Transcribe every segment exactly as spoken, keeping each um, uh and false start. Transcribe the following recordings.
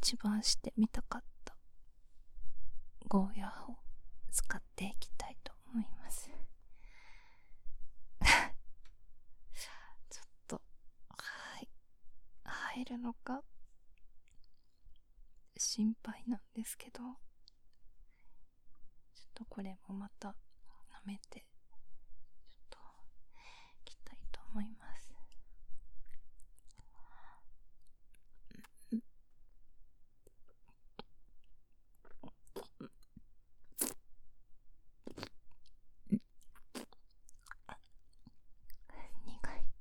一番してみたかったゴーヤーを使っていきたいと思います。ちょっとはい入るのか心配なんですけど、ちょっとこれもまた舐めてちょっといきたいと思います。苦い。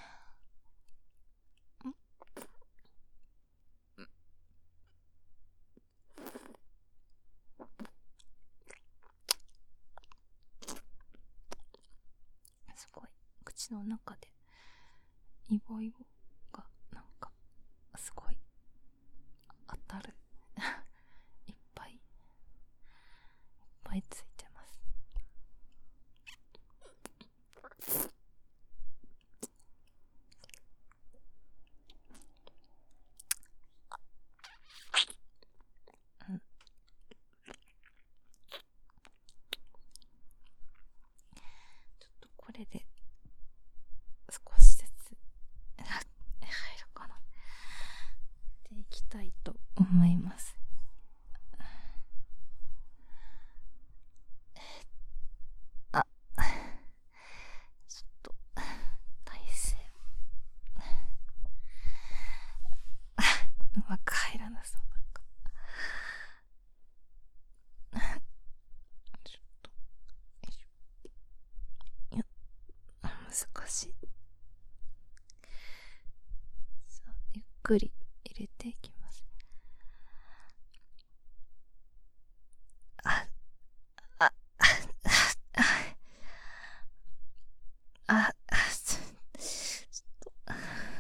すごい口の中でイボイボがなんかすごい当たるいっぱいいっぱいついてます。うん、ちょっとこれで少しずつ入るかなでいきたいと思います。あ、ちょっと体勢うまく入らなそう。なんかちょっとよいしょ、いや難しい。さあゆっくり入れていきます。あああああちょっと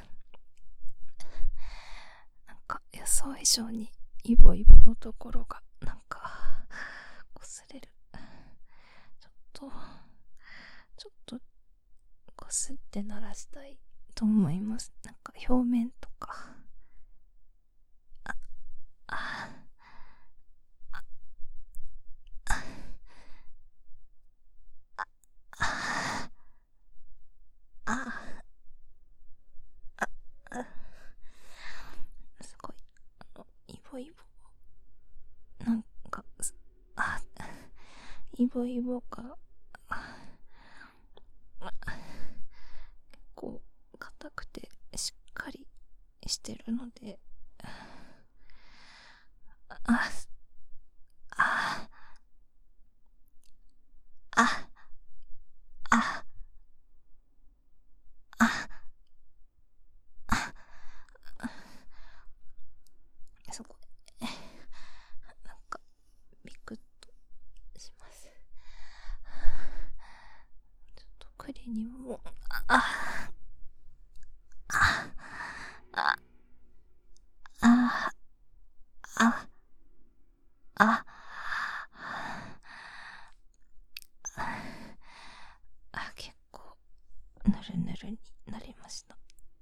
なんか予想以上にイボイボのところがなんか擦れる。ちょっとちょっとこすって鳴らしたいと思います。なんか表面とかああああああああすごいあのイボイボなんかあイボイボが結構硬くてしっかりしてるので、あああああああすごいなんかビクッとします。ちょっとクリにもああああああああ結構ぬるぬるになりました。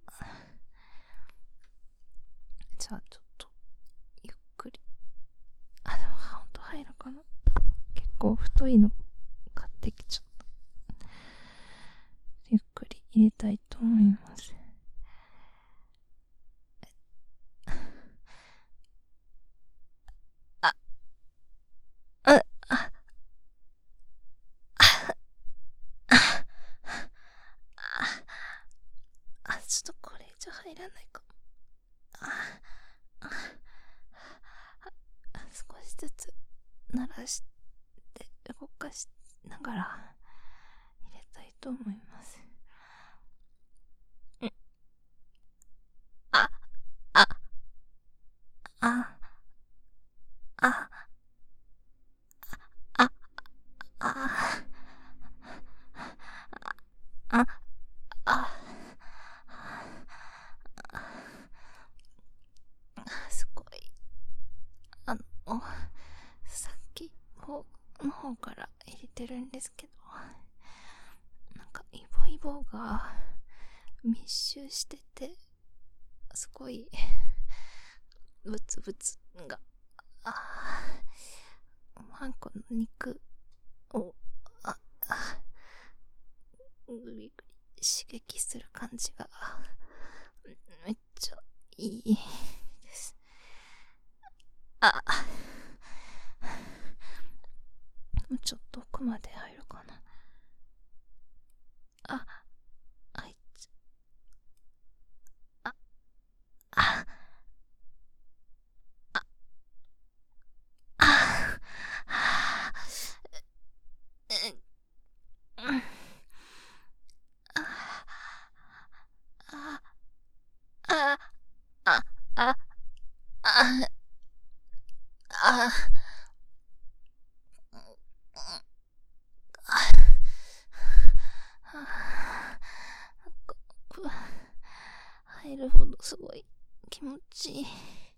じゃあちょっとゆっくり、あでもほんと入るかな。結構太いの買ってきちゃった。ゆっくり入れたいと思います。ああああちょっとこれ以上入らないかも。ああ少しずつ鳴らして動かしながら入れたいと思います。ああああああああすごいあのさっきの方から入れてるんですけど、なんかイボイボが密集しててすごいブツブツが、ああんこの肉を、ああぐりぐり刺激する感じがめっちゃいいです。あ、もうちょっと奥まで入るかな。あ、入っちゃ、あ、あ、あ、あ、あ、え、うん、あ、あ、あ、あ、あ、あ、あ、入るほどすごい気持ちいい。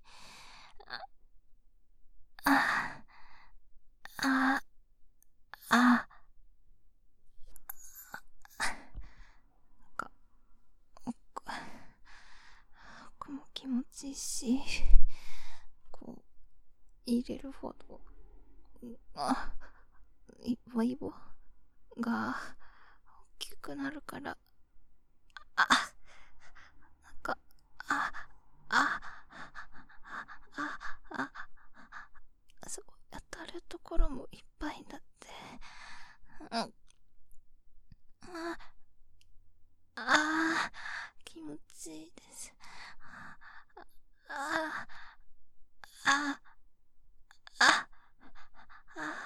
あ、あ、あ、あ、なんか奥、奥も気持ちいいし、こう入れるほど、あ、イボイボが大きくなるから、あ、なんか、あ、あ、あ、あ、あ、すごい当たるところもいっぱいになって、うん、あ、あ、気持ちいいです。あ、あ、あ、あ、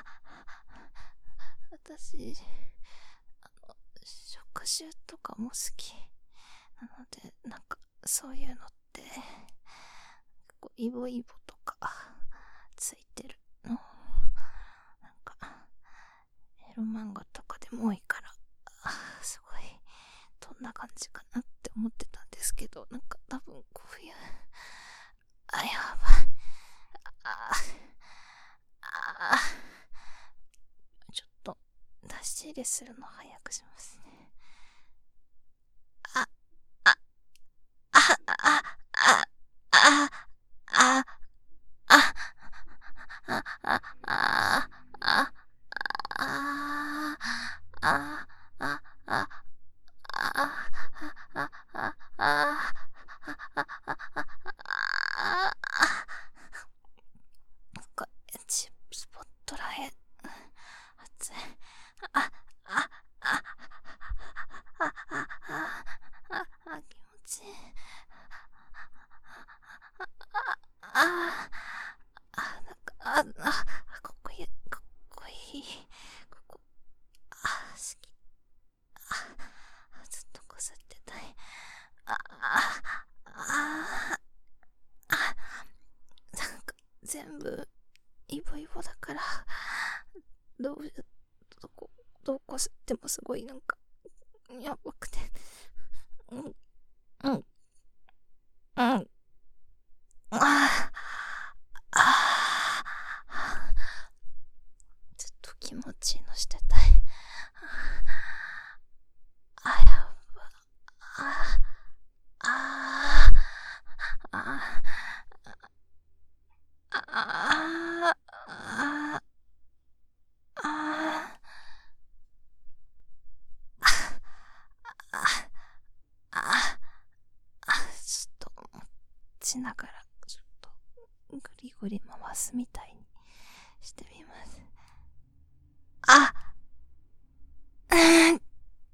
私、あの、触手とかも好きなので、なんか、そういうのって、こうイボイボとか、ついてるの、なんか、エロ漫画とかでも多いから、すごい、どんな感じかなって思ってたんですけど、なんか多分こういう、あ、やばい。あ、あ、ちょっと、出し入れするの早くしますね。あ、あ、あ、あ、あ、あ、あ、あ、あ、あ、あ、あ、あ、あ、あ、あ、あ、あ、あ、スポットらへん熱い。あ、あ、あ、あ、あ、あ、あ、あ、気持ちいい。あ、あ、なんか、あ、あ、ここいい、ここいい。ここ、あ、好き。あ、ずっとこすってたい。あ、あ、あ、あ、なんか、全部、イボイボだから、どう、どこ、どうこすってもすごいなんか、やばくて。うん、うん、うん、ああ、ずっと気持ちいいのしてたい。あ、やば、あ、あ、あ、あ、あ、あ、あ、あ、あ、あ、ちょっと持ちながら、ちょっとぐりぐり回すみたいにしてみます。あ、うん、うん、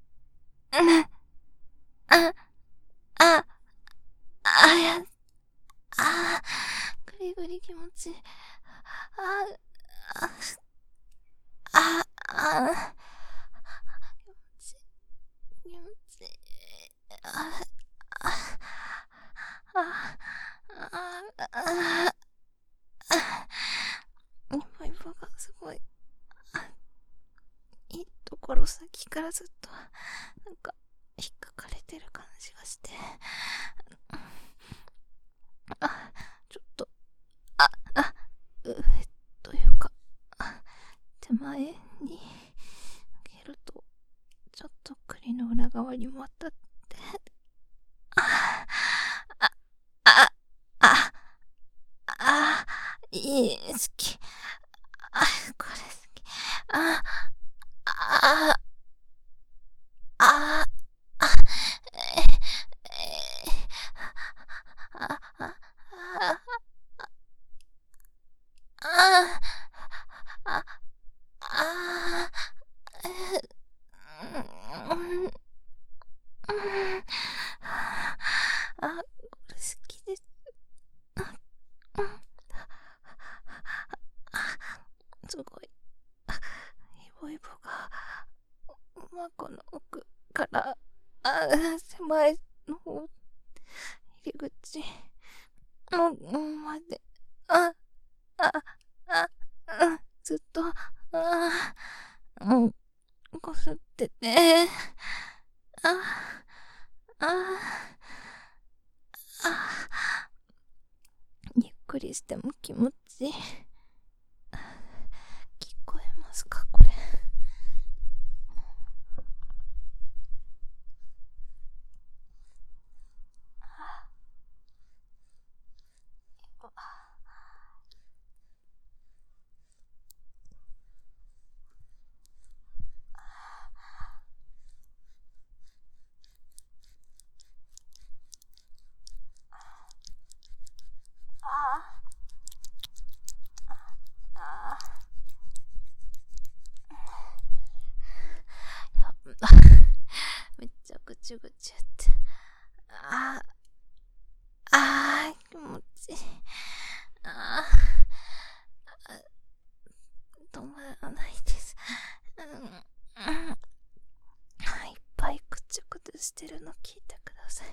あ、あ、あ、や、あ、ぐりぐり気持ちいい。あ、あ、あ、あ、気持ちいい、気持ちいい。あ、あ、あ、あ、あ、今今がすごい、いいところ先からずっと、なんか、引っかかれてる感じがして、あ、ちょっと、あ、あ、上というか、手前に開けると、ちょっと栗の裏側にも当たって、あ、あ、あ、あ、 いい、好き。あ、これ好き。あ、あ、あ、あ、え、え、あ、あ、あ、あ、あ、え、うん、うん、あ、これ好きです。うん、すごい。イボイボが、まこの奥から、あ、狭いの方、入り口の、まで、あ、あ、あ、うん、ずっと、あ、うん、こすってて、あ、あ、あ、ゆっくりしても気持ちいい。聞こえますかこれ。あ、あ、めっちゃぐちゅぐちゅって。あ、あ、気持ちいい。あ、止まらないです。うん、うん、いっぱいぐちゅぐちゅしてるの聞いてください。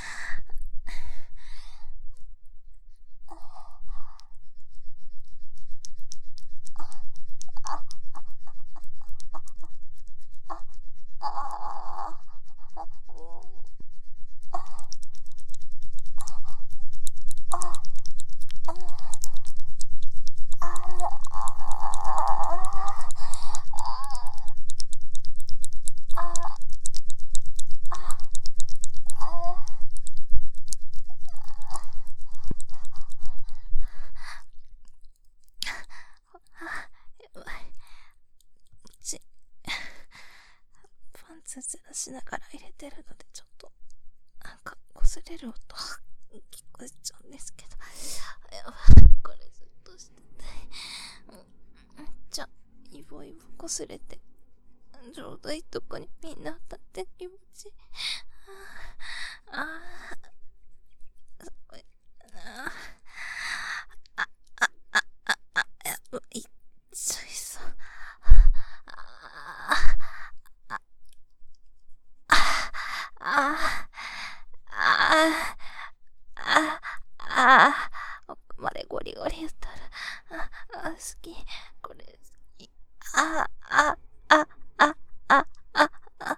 パンツずらしながら入れてるのでちょっとなんか擦れる音聞こえちゃうんですけど、やばい、これずっとしてて、めっちゃイボイボ擦れてちょうどいいとこにみんな当たって気持ちいい。ああ、すごい。ああ、あ、あ、あ、あ、やばい、ついそう。ああ、あ、あ、あ、あ、あ、奥までゴリゴリ言ったら、あ、あ、好き、これ好き。あ、あ、あ、あ、あ、あ、あ、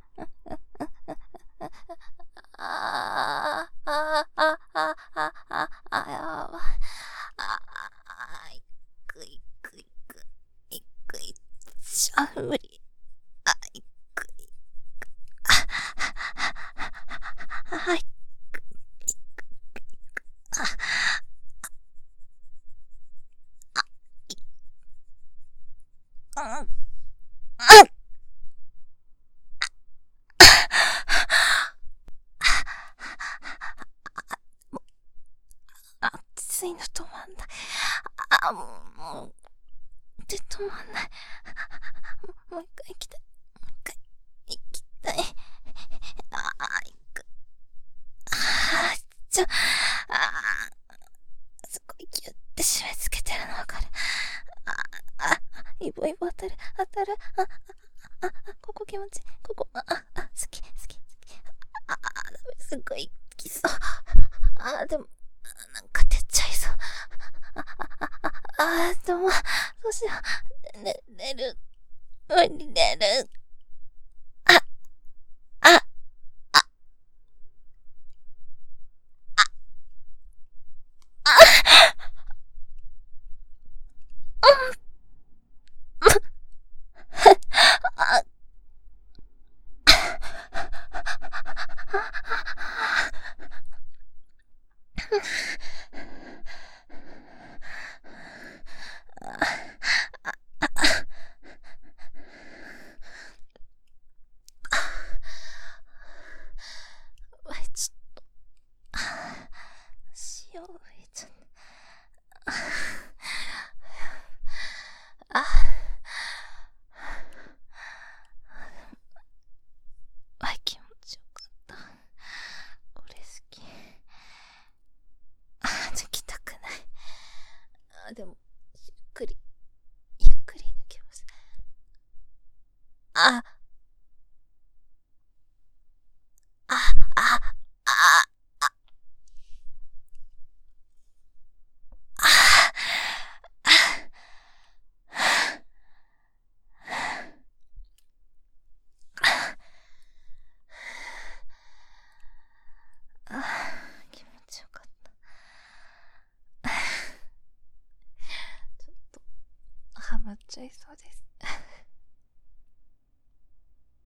あ、あ、あ、あ、あ、あ、あ、あ、やばい。あ、あ、いくいくいく、いくいっちゃ無理。あ、いくい、あ、はい、あ、あ、うん、暑いの止まんない。あ、もう、もう、で止まんない。もう一回行きたい。もう一回行きたい。ああ、行く。ああ、ちょ、ああ、すごいギュって締め付けてるのわかる。ああ、イボイボ当たる、当たる。あ、あ、あ、ここ気持ちいい。ここ、あ、あ、好き、好き、好き。ああ、ダメ、すごいきそう。ああ、でも、なんか出ちゃいそう。あ、あ、あ、あ、あ、でも、どうしよう。ね、寝る。無理寝る。あ、あ、あ、あ、あ、 あ、あ、あ、あ、あ、気持ちよかった。ちょっとハマっちゃいそうです。